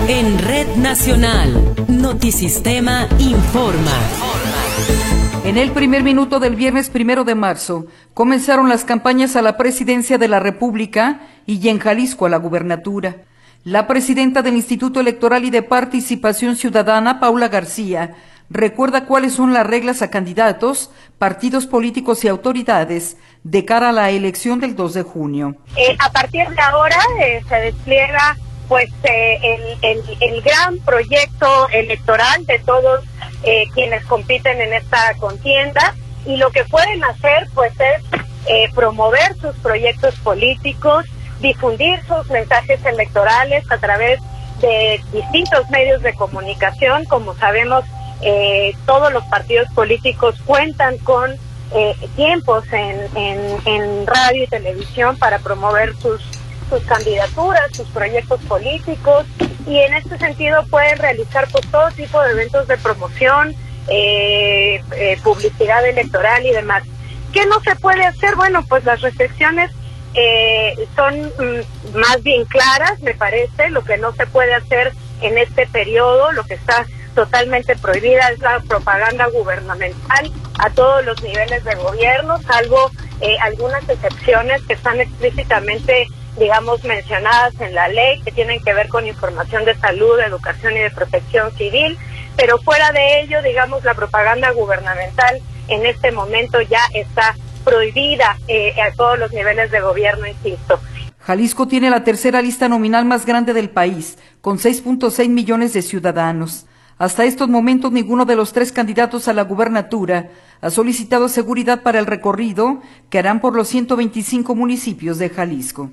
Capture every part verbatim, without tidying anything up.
En Red Nacional, Notisistema informa. En el primer minuto del viernes primero de marzo, comenzaron las campañas a la presidencia de la República y en Jalisco a la gubernatura. La presidenta del Instituto Electoral y de Participación Ciudadana, Paula García, recuerda cuáles son las reglas a candidatos, partidos políticos y autoridades de cara a la elección del dos de junio. Eh, a partir de ahora eh, se despliega pues eh, el, el, el gran proyecto electoral de todos eh, quienes compiten en esta contienda, y lo que pueden hacer pues es eh, promover sus proyectos políticos, difundir sus mensajes electorales a través de distintos medios de comunicación. Como sabemos, eh, todos los partidos políticos cuentan con eh, tiempos en, en, en radio y televisión para promover sus, sus candidaturas, sus proyectos políticos, y en este sentido pueden realizar pues todo tipo de eventos de promoción, eh, eh, publicidad electoral y demás. ¿Qué no se puede hacer? Bueno, pues las restricciones Eh, son mm, más bien claras, me parece. Lo que no se puede hacer en este periodo, lo que está totalmente prohibida, es la propaganda gubernamental a todos los niveles de gobierno, salvo eh, algunas excepciones que están explícitamente, digamos, mencionadas en la ley, que tienen que ver con información de salud, de educación y de protección civil. Pero fuera de ello, digamos, la propaganda gubernamental en este momento ya está prohibida eh, a todos los niveles de gobierno, insisto. Jalisco tiene la tercera lista nominal más grande del país, con seis punto seis millones de ciudadanos. Hasta estos momentos, ninguno de los tres candidatos a la gubernatura ha solicitado seguridad para el recorrido que harán por los ciento veinticinco municipios de Jalisco.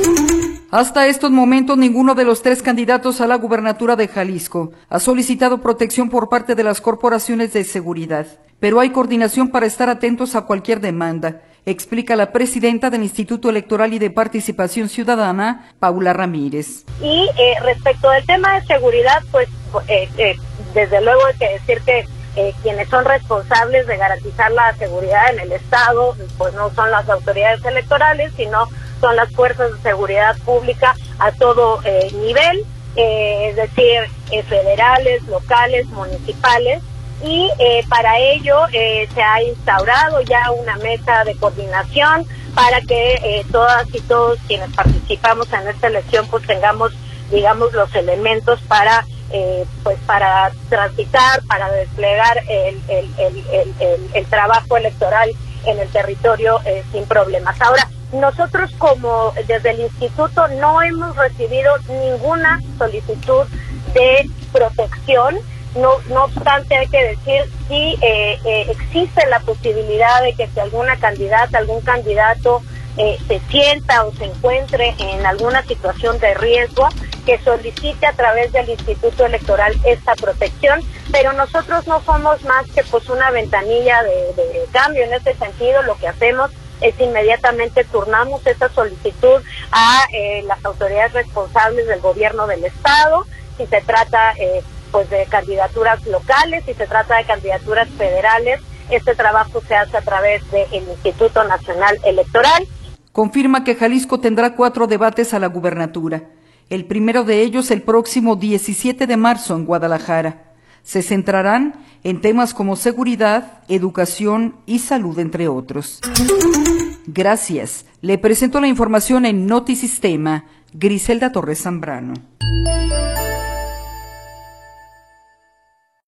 Hasta estos momentos, ninguno de los tres candidatos a la gubernatura de Jalisco ha solicitado protección por parte de las corporaciones de seguridad, pero hay coordinación para estar atentos a cualquier demanda, explica la presidenta del Instituto Electoral y de Participación Ciudadana, Paula Ramírez. Y eh, respecto del tema de seguridad, pues eh, eh, desde luego hay que decir que eh, quienes son responsables de garantizar la seguridad en el Estado, pues no son las autoridades electorales, sino son las fuerzas de seguridad pública a todo eh, nivel, eh, es decir, eh, federales, locales, municipales. Y eh, para ello eh, se ha instaurado ya una mesa de coordinación para que eh, todas y todos quienes participamos en esta elección pues tengamos, digamos, los elementos para eh, pues para transitar, para desplegar el, el, el, el, el, el trabajo electoral en el territorio eh, sin problemas. Ahora, nosotros como desde el instituto no hemos recibido ninguna solicitud de protección. No, no obstante, hay que decir, sí eh, eh, existe la posibilidad de que si alguna candidata, algún candidato eh, se sienta o se encuentre en alguna situación de riesgo, que solicite a través del Instituto Electoral esta protección, pero nosotros no somos más que pues una ventanilla de, de cambio. En este sentido, lo que hacemos es inmediatamente turnamos esa solicitud a eh, las autoridades responsables del gobierno del Estado, si se trata eh, pues de candidaturas locales, si se trata de candidaturas federales. Este trabajo se hace a través del Instituto Nacional Electoral. Confirma que Jalisco tendrá cuatro debates a la gubernatura. El primero de ellos el próximo diecisiete de marzo en Guadalajara. Se centrarán en temas como seguridad, educación y salud, entre otros. Gracias. Le presento la información en Notisistema, Griselda Torres Zambrano.